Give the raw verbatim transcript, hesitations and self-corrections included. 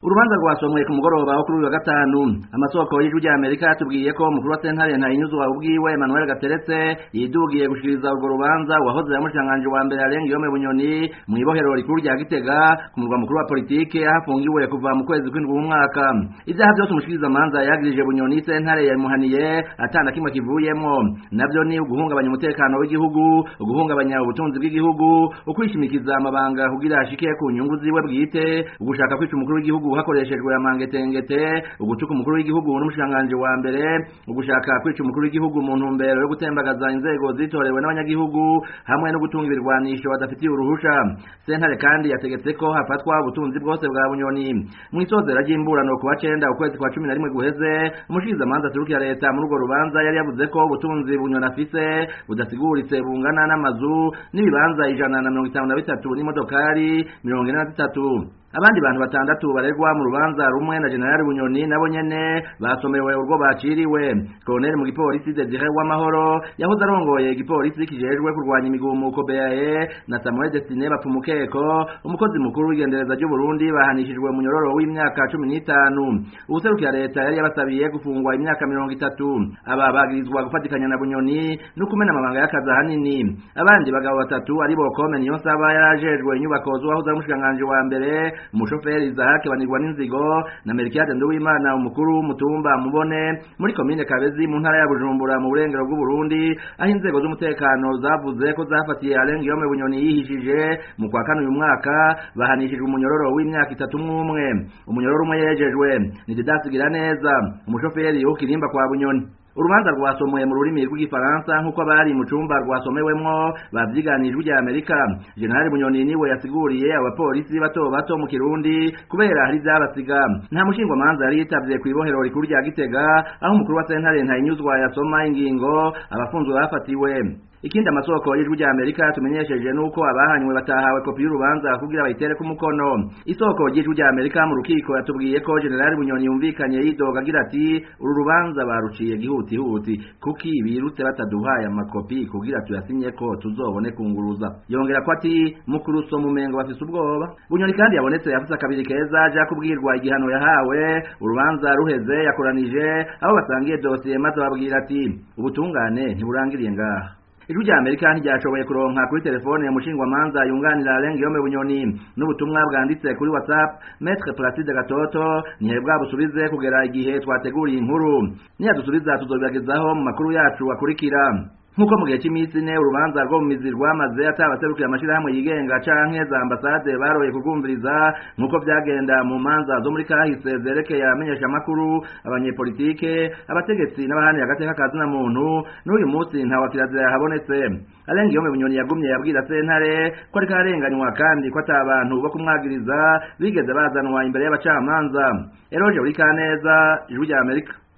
Urubanza rwasomwe ku mugoroba wo kuri uyu wa gatanu. Amasoko y'ijwi rya Amerika yatubwiye ko umukuru wa sentare Ntahinyuzwa ubwiwe Emmanuel Gateretse yidugiye gushikiriza urwo rubanza wahoze yamushanganje wa mbere Alengiyome Bunyoni mu ibohero rikuru rya Gitega ku murwa mukuru wa politike ahafungiwe kuva mu kwezi kw'indwi w'umwaka. Ivyaha byose umushikiriza manza yagirije Bunyoni sentare yamuhaniye atana kimwe kivuyemwo, navyo ni uguhungabanya umutekano w'igihugu, uguhungabanya ubutunzi bw'igihugu, ukwishimikiza amabanga kugira ashike ku nyungu ziwe bwite, ugushaka kwica umukuru w'igihugu hakoreshejwe amangetengete, ugutuka umukuru w'igihugu n'umushanganje wa mbere, ugushaka kwica umukuru w'igihugu mu ntumbero yo gutembagaza inzego zitorewe n'abanyagihugu hamwe no gutunga ibirwanisho badafitiye uruhusha. Sentare kandi yategetse ko hafatwa ubutunzi bwose bwa Bunyoni. Mu isozera ry'imburano ku wa cenda ukwezi kwa cumi na rimwe guheze, umushikiza manza turukira leta muri urwo rubanza yari yavuze ko ubutunzi Bunyoni afise budasiguritse bungana n'amazu n'ibibanza ijana na mirongo itanu na bitatu n'imodokari mirongo ine na zitatu. Abandi bantu batandatu baregwa mu rubanza rumwe na General Bunyoni nabo nyene basomewe urwo baciriwe. Colonel mu gipolisi Desire w'amahoro yahoze arongoye igipolisi kijejwe kurwanya imigumuko B A E na Samuel Destine Bapfumukeko umukozi mukuru w'igendereza ry'u Burundi bahanishijwe mu nyororo w'imyaka cumi n'itanu. Ubuserukira leta yari yabasabiye gufungwa imyaka mirongo itatu. Aba bagirizwa gufatikanya na Bunyoni no kumena amabanga y'akazi hanini. Abandi bagabo batatu ari bo Kome Niyonsaba yarajejwe inyubako z'uwahoze umushikanganje wa mbere umushoferi Izahake Banirwa n'inzigo na Melchiade Nduwimana umukuru mutumba mubone muri komine Kabezi mu ntara ya Bujumbura mu burengero bw'u Burundi, aho inzego z'umutekano zavuze ko zafatiye Alengiyome Bunyoni yihishije mu kwa kane uyu mwaka bahanishijwe umunyororo w'imyaka itatu mwumwe. Umunyororo umwe yejejwe ni Didasigira neza umushoferi ukirimba kwa Bunyoni. Urubanza rwasomwe mu rurimi rw'igifaransa nkuko abari mu cumba rwasomewemwo bavyiganijwe rya Amerika. General Bunyoni niwe yasiguriye abapolisi bato bato mu Kirundi kubera hari byabasiga. Nta mushingwa manza yari yitavye ku ibohero rikuru rya Gitega aho umukuru wa sentare Ntahinyuzwa yasoma ingingo abafunzwe bafatiwe. Ikindi amasoko y'ijwi rya Amerika tumenyesheje nuko abahanywe batahawe kopi y'urubanza kugira bayitere ku mukono. Isoko y'ijwi rya Amerika mu rukiko yatubwiye ko General Bunyoni yumvikanye yidoga agira ati uru rubanza baruciye gihuti huti kuki birutse bataduhaye amakopi kugira tuyasinye ko tuzobone kunguruza. Yongera ko ati mukuru so mumengo bafise ubwoba. Bunyoni kandi yabonetse yafise akabiri keza aja kubwirwa igihano yahawe. Urubanza ruheze yakoranije aho basangiye dossier maze babwira ati ubutungane ntiburangiriye ngaha. Ijwi rya Amerika ntiryashoboye kuronka kuri telefone ya mushingwa manza yunganira Alengiyome Bunyoni n'ubutumwa bwanditse kuri WhatsApp. Maître Placide Gatoto nihe bwabusubize kugera igihe twateguriye inkuru. Niyadusubiza tuzobibagezaho mu makuru yacu akurikira. Nkuko mu gihe cy'iminsi ine urubanza rwo mu mizi rwamaze atabaserukira amashirahamwe yigenga canke za ambasade baroye kurwumviriza nkuko byagenda mu manza zo muri kahise zerekeye amenyesha makuru abanyepolitike abategetsi n'abahani agateka kazina muntu n'uyu munsi nta wakirazira yahabonetse. Alengiyome Bunyoni yagumye yabwira sentare ko ariko arenganywa kandi ko atabantu bo kumwagiriza bigeze bazanwa imbere y'abacamanza. Eroje uri kaneza Ijwi rya Amerika.